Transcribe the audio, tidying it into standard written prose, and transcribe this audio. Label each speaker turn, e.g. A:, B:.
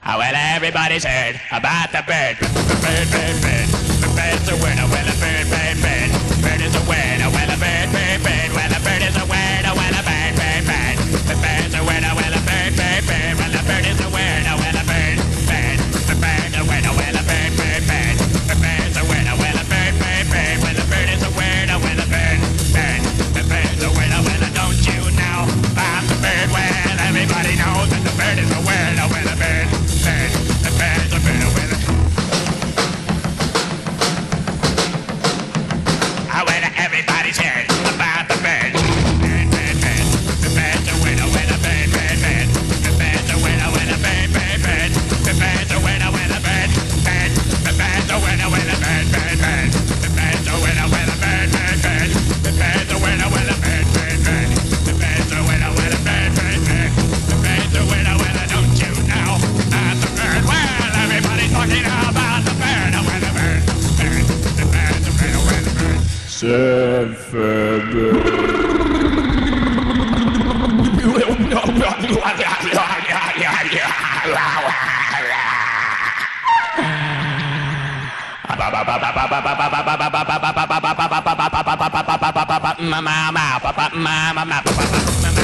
A: Well, everybody's heard about the bird. Bird, bird, bird. The bird's a winner. Well, a bird, bird, bird. Bird is a winner. Well, a bird, bird, bird. Well, a bird is a winner. Well, a bird, bird, bird. The bird's a winner. Well, a bird, bird, bird. Well, a bird is a winner. Well, a bird, bird. The bird's a winner. Well, a bird, bird, bird. The bird's a winner. Well, a bird, bird, bird. Well, a bird is a winner. Well, a bird, bird. The bird's a winner. Well, don't you know about the bird? Well, everybody knows that the bird is a winner. Well, a bird. The bird's a winner, winner. When everybody's heard about the bird. Bird, bird, bird. The bird's a winner, winner, bird, bird, bird. The bird's a winner, winner, bird, bird, bird. The bird's a winner, winner, bird, bird. The bird's a winner, winner, bird, bird, bird. The bird's a winner, winner, bird, bird, bird. The bird's a winner, winner, bird, bird, bird. The bird's a winner, winner, bird, bird, bird. The bird's a winner, winner, don't you know about the bird? Well, everybody's talking about the bird, a winner, bird, bird. The bird's a winner, winner, bird. Mama